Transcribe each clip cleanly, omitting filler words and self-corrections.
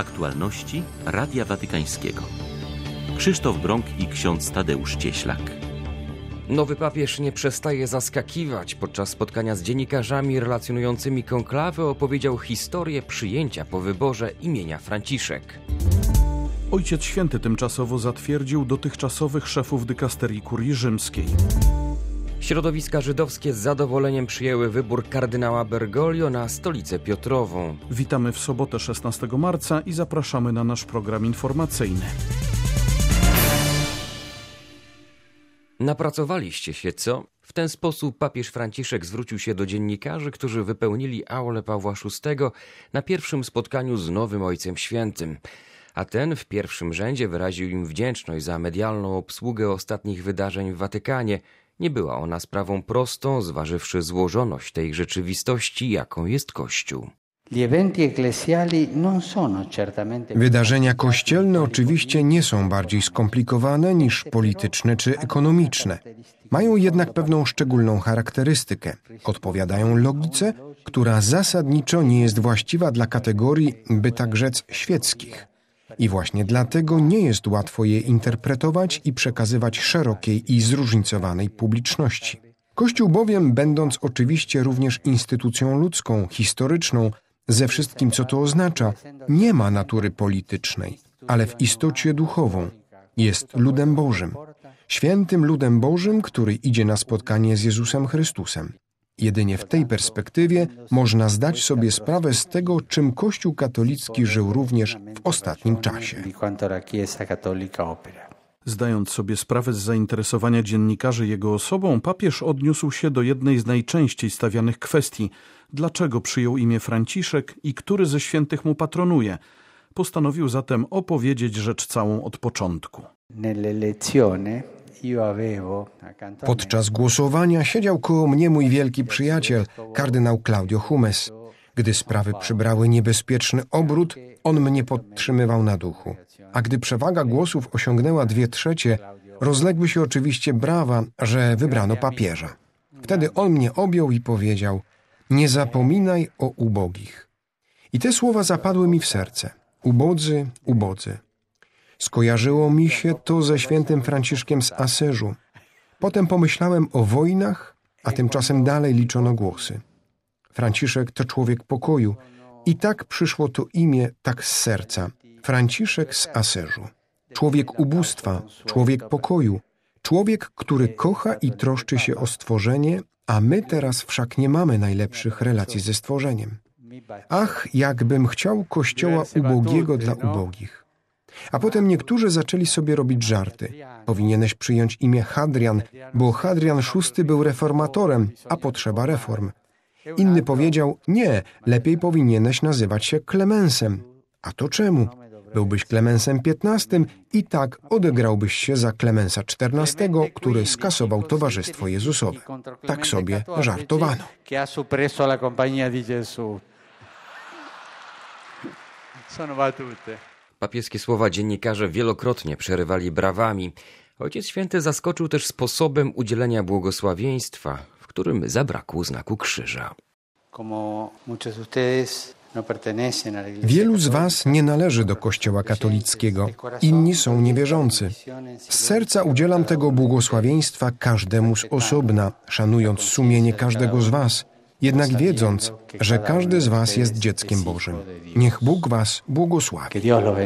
Aktualności Radia Watykańskiego. Krzysztof Brąk i ksiądz Tadeusz Cieślak. Nowy papież nie przestaje zaskakiwać. Podczas spotkania z dziennikarzami relacjonującymi konklawę opowiedział historię przyjęcia po wyborze imienia Franciszek. Ojciec Święty tymczasowo zatwierdził dotychczasowych szefów dykasterii kurii rzymskiej. Środowiska żydowskie z zadowoleniem przyjęły wybór kardynała Bergoglio na stolicę Piotrową. Witamy w sobotę 16 marca i zapraszamy na nasz program informacyjny. Napracowaliście się, co? W ten sposób papież Franciszek zwrócił się do dziennikarzy, którzy wypełnili aulę Pawła VI na pierwszym spotkaniu z nowym Ojcem Świętym. A ten w pierwszym rzędzie wyraził im wdzięczność za medialną obsługę ostatnich wydarzeń w Watykanie. Nie była ona sprawą prostą, zważywszy złożoność tej rzeczywistości, jaką jest Kościół. Wydarzenia kościelne oczywiście nie są bardziej skomplikowane niż polityczne czy ekonomiczne. Mają jednak pewną szczególną charakterystykę. Odpowiadają logice, która zasadniczo nie jest właściwa dla kategorii, by tak rzec, świeckich. I właśnie dlatego nie jest łatwo je interpretować i przekazywać szerokiej i zróżnicowanej publiczności. Kościół bowiem, będąc oczywiście również instytucją ludzką, historyczną, ze wszystkim, co to oznacza, nie ma natury politycznej, ale w istocie duchową. Jest ludem Bożym. Świętym ludem Bożym, który idzie na spotkanie z Jezusem Chrystusem. Jedynie w tej perspektywie można zdać sobie sprawę z tego, czym Kościół katolicki żył również w ostatnim czasie. Zdając sobie sprawę z zainteresowania dziennikarzy jego osobą, papież odniósł się do jednej z najczęściej stawianych kwestii. Dlaczego przyjął imię Franciszek i który ze świętych mu patronuje? Postanowił zatem opowiedzieć rzecz całą od początku. Podczas głosowania siedział koło mnie mój wielki przyjaciel, kardynał Claudio Humes. Gdy sprawy przybrały niebezpieczny obrót, on mnie podtrzymywał na duchu. A gdy przewaga głosów osiągnęła 2/3, rozległy się oczywiście brawa, że wybrano papieża. Wtedy on mnie objął i powiedział: nie zapominaj o ubogich. I te słowa zapadły mi w serce. Ubodzy, ubodzy. Skojarzyło mi się to ze świętym Franciszkiem z Asyżu. Potem pomyślałem o wojnach, a tymczasem dalej liczono głosy. Franciszek to człowiek pokoju i tak przyszło to imię tak z serca. Franciszek z Asyżu. Człowiek ubóstwa, człowiek pokoju, człowiek, który kocha i troszczy się o stworzenie, a my teraz wszak nie mamy najlepszych relacji ze stworzeniem. Ach, jakbym chciał kościoła ubogiego dla ubogich. A potem niektórzy zaczęli sobie robić żarty. Powinieneś przyjąć imię Hadrian, bo Hadrian VI był reformatorem, a potrzeba reform. Inny powiedział: nie, lepiej powinieneś nazywać się Klemensem. A to czemu? Byłbyś Klemensem XV i tak odegrałbyś się za Klemensa XIV, który skasował Towarzystwo Jezusowe. Tak sobie żartowano. Papieskie słowa dziennikarze wielokrotnie przerywali brawami. Ojciec Święty zaskoczył też sposobem udzielenia błogosławieństwa, w którym zabrakło znaku krzyża. Wielu z was nie należy do Kościoła katolickiego. Inni są niewierzący. Z serca udzielam tego błogosławieństwa każdemu z osobna, szanując sumienie każdego z was, jednak wiedząc, że każdy z was jest dzieckiem Bożym. Niech Bóg was błogosławi.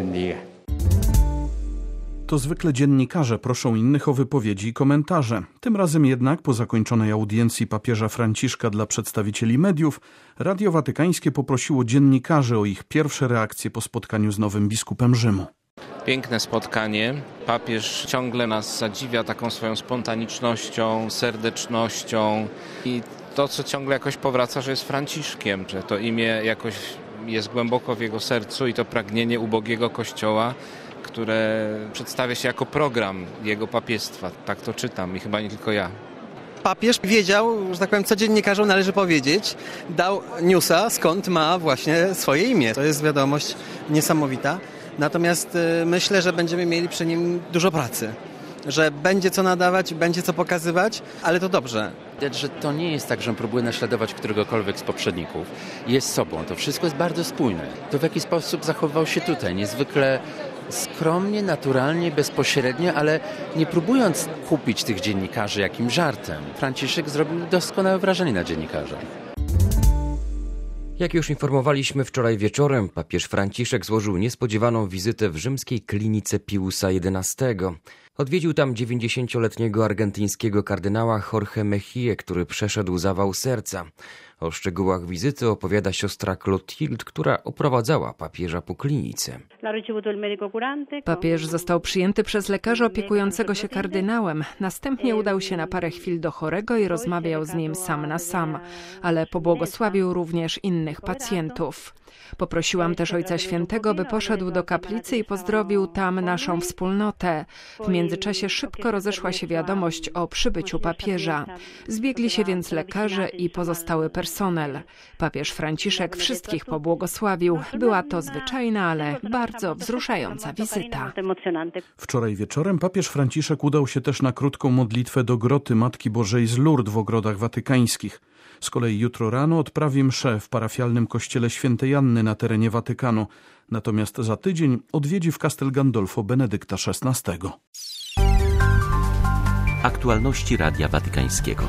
To zwykle dziennikarze proszą innych o wypowiedzi i komentarze. Tym razem jednak, po zakończonej audiencji papieża Franciszka dla przedstawicieli mediów, Radio Watykańskie poprosiło dziennikarzy o ich pierwsze reakcje po spotkaniu z nowym biskupem Rzymu. Piękne spotkanie. Papież ciągle nas zadziwia taką swoją spontanicznością, serdecznością i to, co ciągle jakoś powraca, że jest Franciszkiem, że to imię jakoś jest głęboko w jego sercu i to pragnienie ubogiego Kościoła, które przedstawia się jako program jego papiestwa. Tak to czytam i chyba nie tylko ja. Papież wiedział, że tak powiem, co dziennikarzom należy powiedzieć. Dał newsa, skąd ma właśnie swoje imię. To jest wiadomość niesamowita. Natomiast myślę, że będziemy mieli przy nim dużo pracy. że będzie co nadawać, będzie co pokazywać, ale to dobrze. Widać, że to nie jest tak, że on próbuje naśladować któregokolwiek z poprzedników. Jest sobą. To wszystko jest bardzo spójne. To w jaki sposób zachowywał się tutaj. Niezwykle skromnie, naturalnie, bezpośrednio, ale nie próbując kupić tych dziennikarzy jakimś żartem. Franciszek zrobił doskonałe wrażenie na dziennikarzach. Jak już informowaliśmy wczoraj wieczorem, papież Franciszek złożył niespodziewaną wizytę w rzymskiej klinice Piusa XI. Odwiedził tam 90-letniego argentyńskiego kardynała Jorge Mejille, który przeszedł zawał serca. O szczegółach wizyty opowiada siostra Clotilde, która oprowadzała papieża po klinice. Papież został przyjęty przez lekarza opiekującego się kardynałem. Następnie udał się na parę chwil do chorego i rozmawiał z nim sam na sam, ale pobłogosławił również innych pacjentów. Poprosiłam też Ojca Świętego, by poszedł do kaplicy i pozdrowił tam naszą wspólnotę. W międzyczasie szybko rozeszła się wiadomość o przybyciu papieża. Zbiegli się więc lekarze i pozostały personel. Papież Franciszek wszystkich pobłogosławił. Była to zwyczajna, ale bardzo wzruszająca wizyta. Wczoraj wieczorem papież Franciszek udał się też na krótką modlitwę do groty Matki Bożej z Lourdes w ogrodach watykańskich. Z kolei jutro rano odprawi mszę w parafialnym kościele Świętej Anny na terenie Watykanu. Natomiast za tydzień odwiedzi w Castel Gandolfo Benedykta XVI. Aktualności Radia Watykańskiego.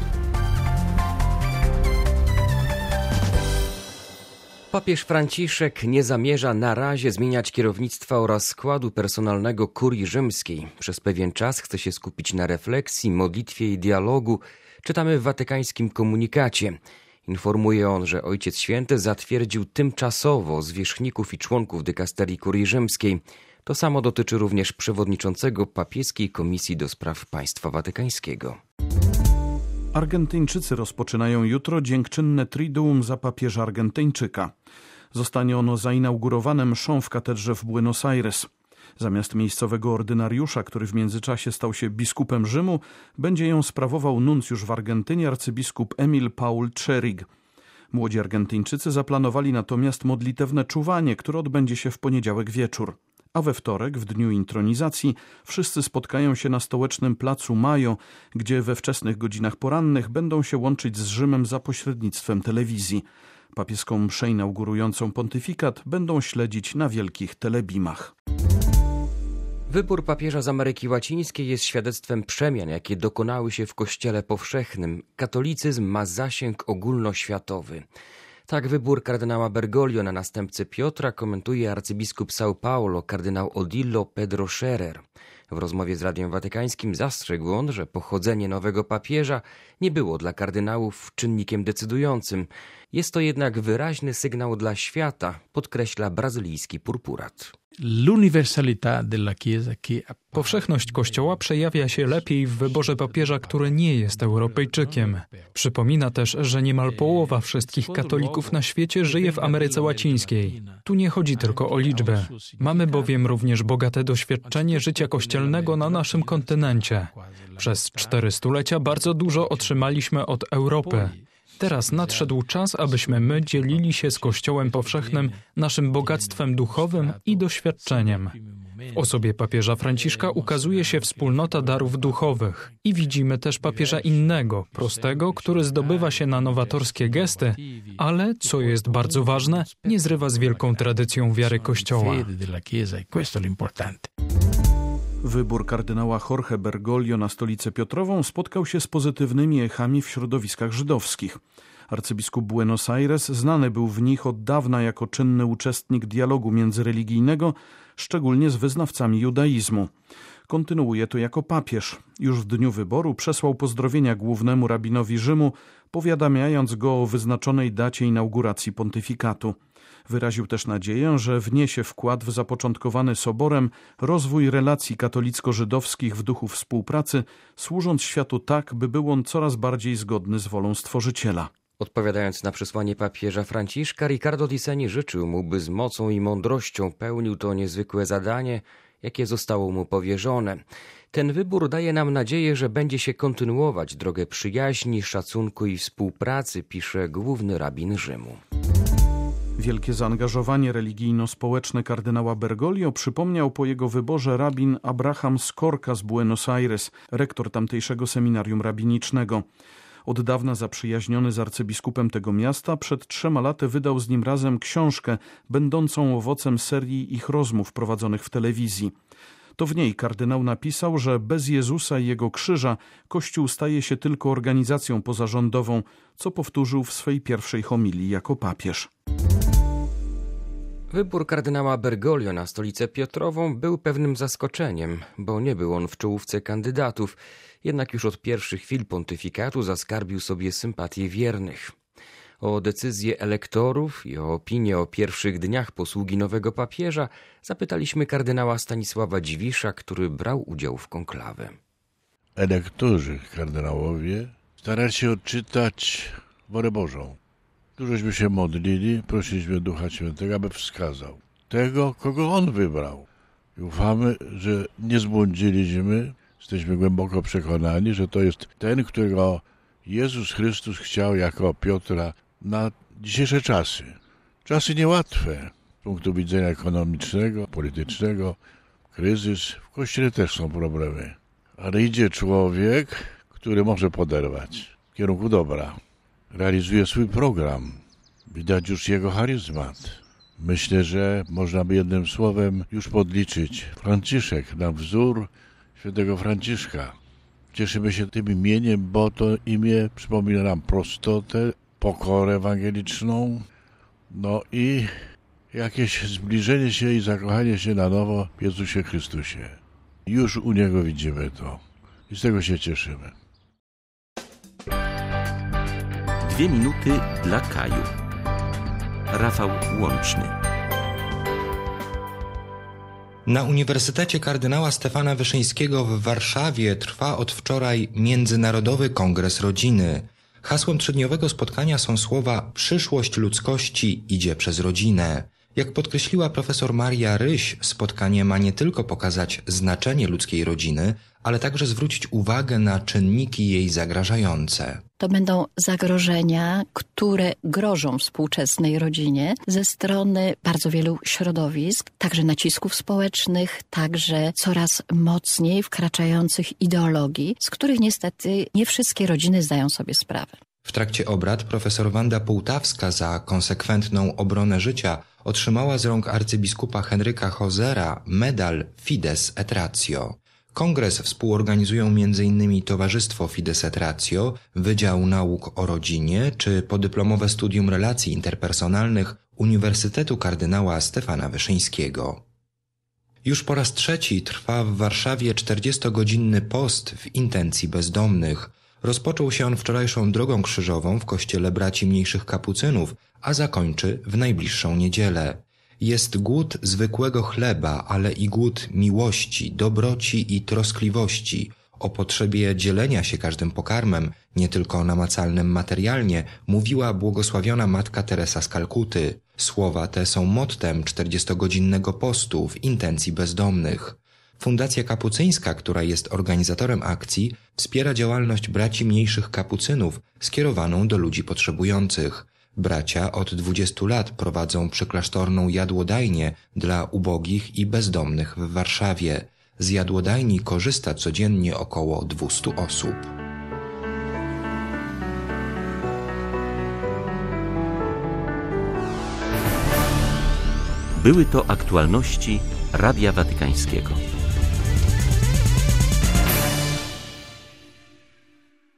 Papież Franciszek nie zamierza na razie zmieniać kierownictwa oraz składu personalnego kurii rzymskiej. Przez pewien czas chce się skupić na refleksji, modlitwie i dialogu, czytamy w watykańskim komunikacie. Informuje on, że Ojciec Święty zatwierdził tymczasowo zwierzchników i członków dykasterii kurii rzymskiej. To samo dotyczy również przewodniczącego papieskiej Komisji do Spraw Państwa Watykańskiego. Argentyńczycy rozpoczynają jutro dziękczynne Triduum za papieża Argentyńczyka. Zostanie ono zainaugurowane mszą w katedrze w Buenos Aires. Zamiast miejscowego ordynariusza, który w międzyczasie stał się biskupem Rzymu, będzie ją sprawował nuncjusz w Argentynie arcybiskup Emil Paul Cherig. Młodzi Argentyńczycy zaplanowali natomiast modlitewne czuwanie, które odbędzie się w poniedziałek wieczór. A we wtorek, w dniu intronizacji, wszyscy spotkają się na stołecznym placu Mayo, gdzie we wczesnych godzinach porannych będą się łączyć z Rzymem za pośrednictwem telewizji. Papieską mszę inaugurującą pontyfikat będą śledzić na wielkich telebimach. Wybór papieża z Ameryki Łacińskiej jest świadectwem przemian, jakie dokonały się w Kościele powszechnym. Katolicyzm ma zasięg ogólnoświatowy. Tak wybór kardynała Bergoglio na następcę Piotra komentuje arcybiskup São Paulo, kardynał Odilo Pedro Scherer. W rozmowie z Radiem Watykańskim zastrzegł on, że pochodzenie nowego papieża nie było dla kardynałów czynnikiem decydującym. Jest to jednak wyraźny sygnał dla świata, podkreśla brazylijski purpurat. Powszechność Kościoła przejawia się lepiej w wyborze papieża, który nie jest Europejczykiem. Przypomina też, że niemal połowa wszystkich katolików na świecie żyje w Ameryce Łacińskiej. Tu nie chodzi tylko o liczbę. Mamy bowiem również bogate doświadczenie życia kościelnego na naszym kontynencie. Przez 4 stulecia bardzo dużo otrzymaliśmy od Europy. Teraz nadszedł czas, abyśmy my dzielili się z Kościołem powszechnym naszym bogactwem duchowym i doświadczeniem. W osobie papieża Franciszka ukazuje się wspólnota darów duchowych i widzimy też papieża innego, prostego, który zdobywa się na nowatorskie gesty, ale, co jest bardzo ważne, nie zrywa z wielką tradycją wiary Kościoła. Wybór kardynała Jorge Bergoglio na stolicę Piotrową spotkał się z pozytywnymi echami w środowiskach żydowskich. Arcybiskup Buenos Aires znany był w nich od dawna jako czynny uczestnik dialogu międzyreligijnego, szczególnie z wyznawcami judaizmu. Kontynuuje to jako papież. Już w dniu wyboru przesłał pozdrowienia głównemu rabinowi Rzymu, powiadamiając go o wyznaczonej dacie inauguracji pontyfikatu. Wyraził też nadzieję, że wniesie wkład w zapoczątkowany soborem rozwój relacji katolicko-żydowskich w duchu współpracy, służąc światu tak, by był on coraz bardziej zgodny z wolą Stworzyciela. Odpowiadając na przesłanie papieża Franciszka, Riccardo Di Segni życzył mu, by z mocą i mądrością pełnił to niezwykłe zadanie, jakie zostało mu powierzone. Ten wybór daje nam nadzieję, że będzie się kontynuować drogę przyjaźni, szacunku i współpracy, pisze główny rabin Rzymu. Wielkie zaangażowanie religijno-społeczne kardynała Bergoglio przypomniał po jego wyborze rabin Abraham Skorka z Buenos Aires, rektor tamtejszego seminarium rabinicznego. Od dawna zaprzyjaźniony z arcybiskupem tego miasta, przed 3 laty wydał z nim razem książkę, będącą owocem serii ich rozmów prowadzonych w telewizji. To w niej kardynał napisał, że bez Jezusa i Jego krzyża Kościół staje się tylko organizacją pozarządową, co powtórzył w swej pierwszej homilii jako papież. Wybór kardynała Bergoglio na stolicę Piotrową był pewnym zaskoczeniem, bo nie był on w czołówce kandydatów, jednak już od pierwszych chwil pontyfikatu zaskarbił sobie sympatię wiernych. O decyzję elektorów i o opinię o pierwszych dniach posługi nowego papieża zapytaliśmy kardynała Stanisława Dziwisza, który brał udział w konklawe. Elektorzy, kardynałowie, starali się odczytać wolę Bożą. Dużośmy się modlili, prosiliśmy Ducha Świętego, aby wskazał tego, kogo On wybrał. I ufamy, że nie zbłądziliśmy, jesteśmy głęboko przekonani, że to jest ten, którego Jezus Chrystus chciał jako Piotra na dzisiejsze czasy. Czasy niełatwe z punktu widzenia ekonomicznego, politycznego, kryzys. W Kościele też są problemy. Ale idzie człowiek, który może poderwać w kierunku dobra. Realizuje swój program. Widać już jego charyzmat. Myślę, że można by jednym słowem już podliczyć Franciszek na wzór świętego Franciszka. Cieszymy się tym imieniem, bo to imię przypomina nam prostotę, pokorę ewangeliczną, no i jakieś zbliżenie się i zakochanie się na nowo w Jezusie Chrystusie. Już u Niego widzimy to i z tego się cieszymy. 2 minuty dla Kaju. Rafał Łączny. Na Uniwersytecie kardynała Stefana Wyszyńskiego w Warszawie trwa od wczoraj Międzynarodowy Kongres Rodziny. Hasłem 3-dniowego spotkania są słowa „Przyszłość ludzkości idzie przez rodzinę”. Jak podkreśliła profesor Maria Ryś, spotkanie ma nie tylko pokazać znaczenie ludzkiej rodziny, ale także zwrócić uwagę na czynniki jej zagrażające. To będą zagrożenia, które grożą współczesnej rodzinie ze strony bardzo wielu środowisk, także nacisków społecznych, także coraz mocniej wkraczających ideologii, z których niestety nie wszystkie rodziny zdają sobie sprawę. W trakcie obrad profesor Wanda Połtawska za konsekwentną obronę życia otrzymała z rąk arcybiskupa Henryka Hozera medal Fides et Ratio. Kongres współorganizują m.in. Towarzystwo Fides et Ratio, Wydział Nauk o Rodzinie czy podyplomowe Studium Relacji Interpersonalnych Uniwersytetu Kardynała Stefana Wyszyńskiego. Już po raz 3 trwa w Warszawie 40-godzinny post w intencji bezdomnych. Rozpoczął się on wczorajszą drogą krzyżową w kościele Braci Mniejszych Kapucynów, a zakończy w najbliższą niedzielę. Jest głód zwykłego chleba, ale i głód miłości, dobroci i troskliwości. O potrzebie dzielenia się każdym pokarmem, nie tylko namacalnym materialnie, mówiła błogosławiona matka Teresa z Kalkuty. Słowa te są mottem 40-godzinnego postu w intencji bezdomnych. Fundacja Kapucyńska, która jest organizatorem akcji, wspiera działalność Braci Mniejszych Kapucynów skierowaną do ludzi potrzebujących. Bracia od 20 lat prowadzą przyklasztorną jadłodajnię dla ubogich i bezdomnych w Warszawie. Z jadłodajni korzysta codziennie około 200 osób. Były to aktualności Radia Watykańskiego.